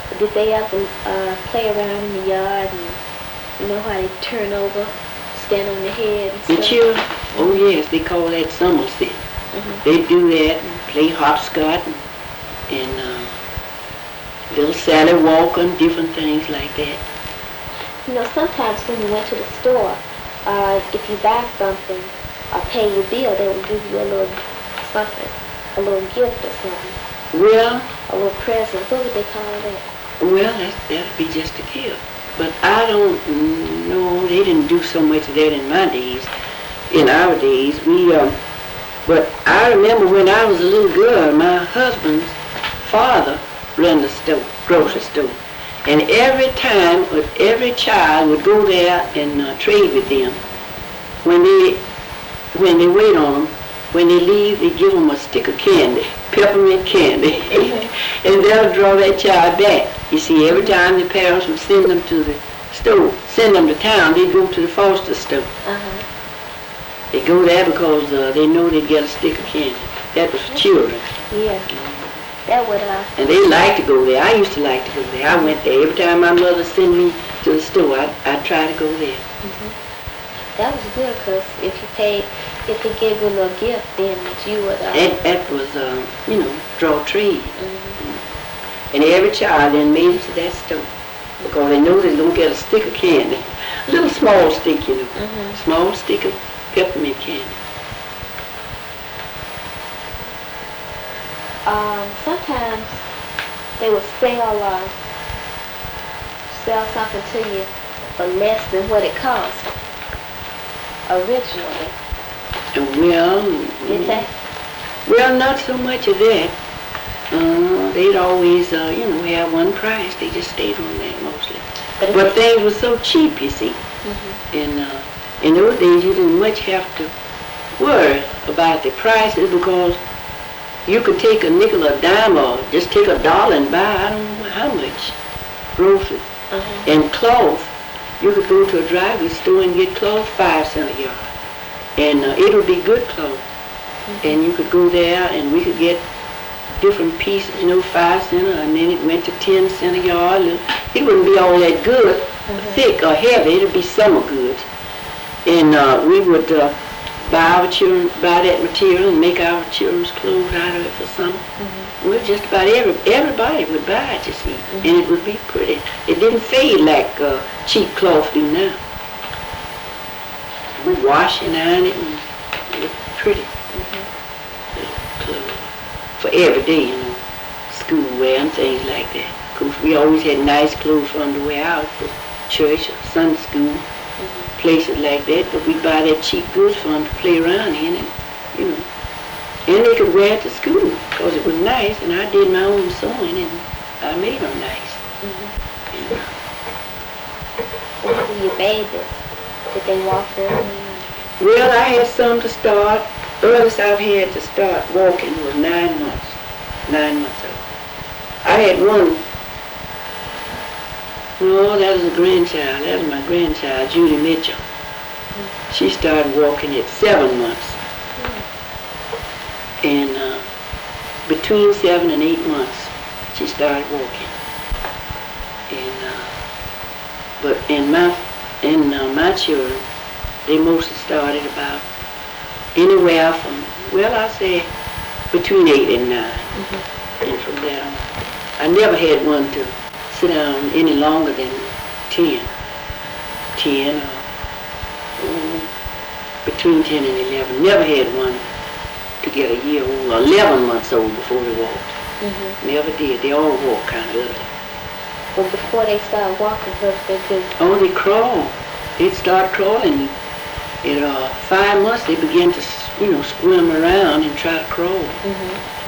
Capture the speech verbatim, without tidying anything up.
Did they ever uh, play around in the yard and you know how they turn over, stand on their head and The stuff? children? Mm-hmm. Oh yes, they call that Somerset. Mm-hmm. They do that and play hopscotch and, and uh, little Sally Walker and different things like that. You know, sometimes when you went to the store, uh, if you buy something or pay your bill, they would give you a little something, a little gift or something. Well, a little present. What would they call that? Well, that's, that'd be just a gift. But I don't know, they didn't do so much of that in my days. In our days, we, um, but I remember when I was a little girl, my husband's father ran the store, grocery store. And every time, every child would go there and uh, trade with them. When they, when they wait on them, when they leave, they give them a stick of candy, peppermint candy, mm-hmm. and they'll draw that child back. You see, every time the parents would send them to the store, send them to town, they'd go to the Foster store. Uh-huh. They go there because uh, they know they'd get a stick of candy. That was for children. Yeah. That would, uh... And they like to go there. I used to like to go there. I went there. Every time my mother sent me to the store, I'd, I'd try to go there. Mm-hmm. That was good, because if you paid, if they gave you a little gift, then that you would... Uh, that, that was, uh, you know, draw trade. Mm-hmm. And every child then made it to that store, because they know they're going to get a stick of candy. A little small stick, you know. Mm-hmm. Small stick of peppermint candy. Um, sometimes they would sell, uh, sell something to you for less than what it cost originally. Well, Did they? Well, not so much of that. Uh, they'd always, uh, you know, have one price. They just stayed on that mostly. But, but things were so cheap, you see. Mm-hmm. And uh, in those days, you didn't much have to worry about the prices, because you could take a nickel or a dime or just take a dollar and buy, I don't know how much, groceries. Uh-huh. And cloth, you could go to a dry goods store and get cloth five cents a yard. And uh, it would be good cloth. Mm-hmm. And you could go there and we could get different pieces, you know, five cents, and then it went to ten cents a yard. It wouldn't be all that good, mm-hmm. thick or heavy, it would be summer goods. And uh, we would uh, buy our children, buy that material and make our children's clothes out of it for summer. Mm-hmm. Well, just about every, everybody would buy it, you see, mm-hmm. and it would be pretty. It didn't fade like uh, cheap cloth do now. We wash and iron it and it looked pretty. Mm-hmm. Clothes for every day, you know, school wear and things like that. Because we always had nice clothes for them to wear out for church or Sunday school. Mm-hmm. Places like that, but we'd buy that cheap goods for them to play around in, and you know, and they could wear it to school because it was nice, and I did my own sewing and I made them nice. Mm-hmm. Yeah. What were your babies? Did they walk early? Well, I had some to start. Earliest I've had to start walking was nine months. Nine months old. I had one. No, that was a grandchild. That was my grandchild, Judy Mitchell. Mm-hmm. She started walking at seven months. Mm-hmm. And uh, between seven and eight months, she started walking. And uh, but in my in uh, my children, they mostly started about anywhere from, well, I say between eight and nine. Mm-hmm. And from there on, I never had one to sit down any longer than ten. Ten or um, between ten and eleven. Never had one to get a year old, or eleven months old before they walked. Mm-hmm. Never did. They all walked kind of early. Well, before they started walking, what did they do? Oh, they crawl. They'd start crawling. At uh, five months, they began to, you know, squirm around and try to crawl. Mm-hmm.